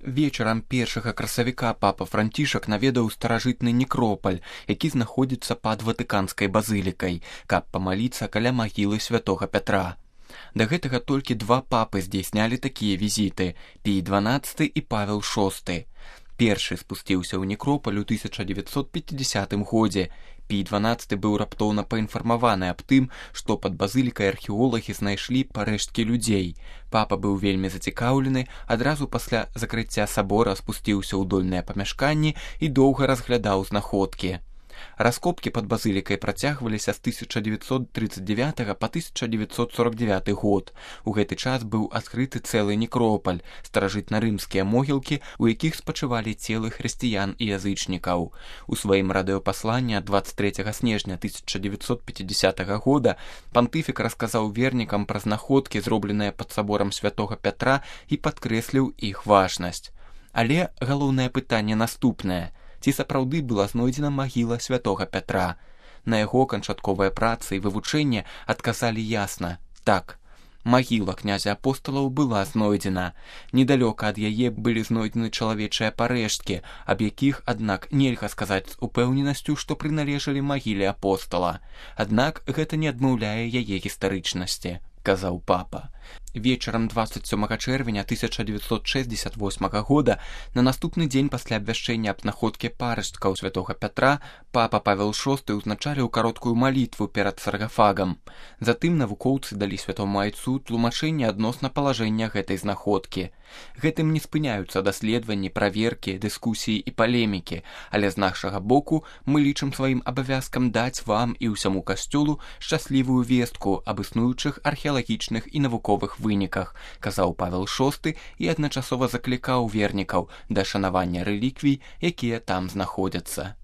Вечарам 1 красавіка папа Францішак наведаў старажытны некропаль, які знаходзіцца пад Ватыканскай базылікай, каб памаліцца каля магілы святога Пятра. Да гэтага толькі 2 папы здзяйснялі такія візіты – Пій XII і Павел VI. Першы спусціўся ў некропаль у 1950 годзе. Пій XII быў раптоўна паінфармаваны аб тым, што пад базылікай археолагі знайшлі парэшткі людзей. Папа быў вельмі зацікаўлены, адразу пасля закрыцця сабора спусціўся ў дольныя памяшканні і доўга разглядаў знаходкі. Раскопкі пад базылікай працягваліся з 1939 па 1949 год. У гэты час быў адкрыты цэлы некропаль, старажытна-рымскія могілкі, у якіх спачывалі целы хрысціян і язычнікаў. У сваім радыёпасланні ад 23 снежня 1950 года пантыфік расказаў вернікам пра знаходкі, зробленыя пад саборам святога Пятра, і падкрэсліў іх важнасць. Але галоўнае пытанне наступнае. Ці сапраўды была знойдзена магіла святога Пятра? На яго канчатковыя працы і вывучэнне адказалі ясна. Так, магіла князя апосталаў была знойдзена. Недалёка ад яе былі знойдзены чалавечыя парэшткі, аб якіх, аднак, нельга сказаць з упэўненасцю, што прыналежалі магіле апостала. Аднак гэта не адмаўляе яе гістарычнасці, казаў папа. Вечарам 27 чэрвеня 1968 года, на наступны дзень пасля абвяшчэння аб знаходкі парэшткаў святога Пятра, папа Павел VI ўзначаліў кароткую малітву перад саркафагам. Затым навукоўцы далі святому айцу тлумачэнне адносна палажэння гэтай знаходкі. Гэтым не спыняюцца даследаванні, праверкі, дыскусіі і палемікі, але з нашага боку мы лічым сваім абавязкам даць вам і ўсяму касцёлу шчаслівую вестку аб існуючых археалагічных і навуковых выніках, казаў Павел VI і адначасова заклікаў вернікаў да шанавання рэліквій, якія там знаходзяцца.